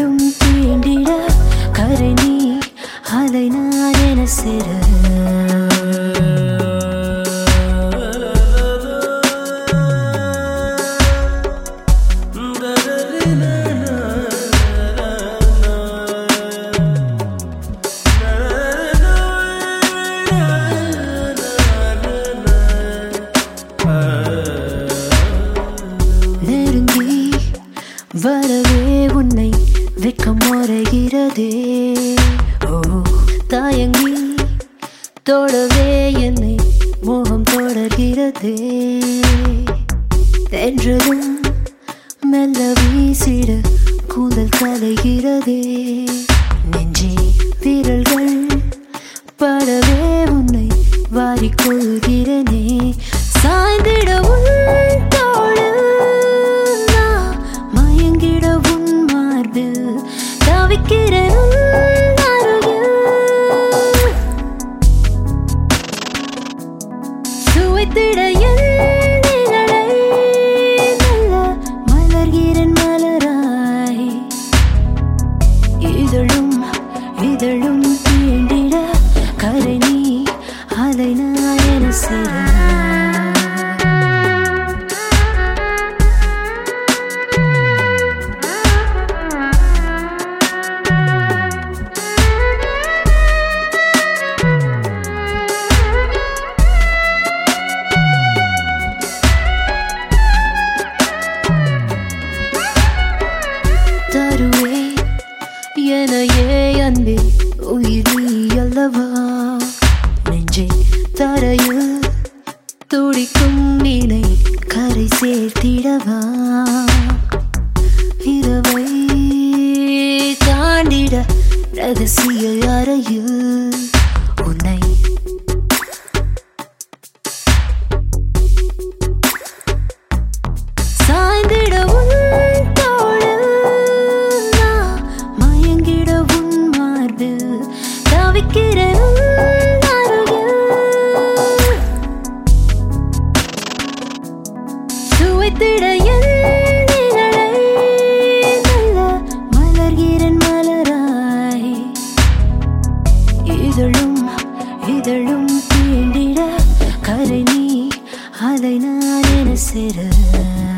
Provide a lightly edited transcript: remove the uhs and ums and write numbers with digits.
இதழும் தீண்டிட கரை நீ அலை நான் என சிற வரவே உன்னை வெட்கம் மறைகிறதே ஓ தாயங்கி தொடவே என்னை மோகம் தொடர்கிறதே தென்றலும் மெல்ல வீசிட கூந்தல் கலைகிறதே நெஞ்சே விரல்கள் படவே உன்னை வாரிக்கொள்கிறேனே சாய்ந்திட உன் தோளில் இதழும் தீண்டிட கரை நீ அலை நான் என சிற தருவே எனையே அன்பே உயிர் நீ அல்லவா நெஞ்சை தரையில் துடிக்கும் நீனை கரை சேர்த்திடவா இரவை தாண்டிட ரகசிய அறையில் உன்னை சாய்ந்திட உன் சுவைத்திட என் நிழலை நல்ல மலர்கிறேன் மலராய் இதழும் தீண்டிட கரை நீ அலை நான் என சிற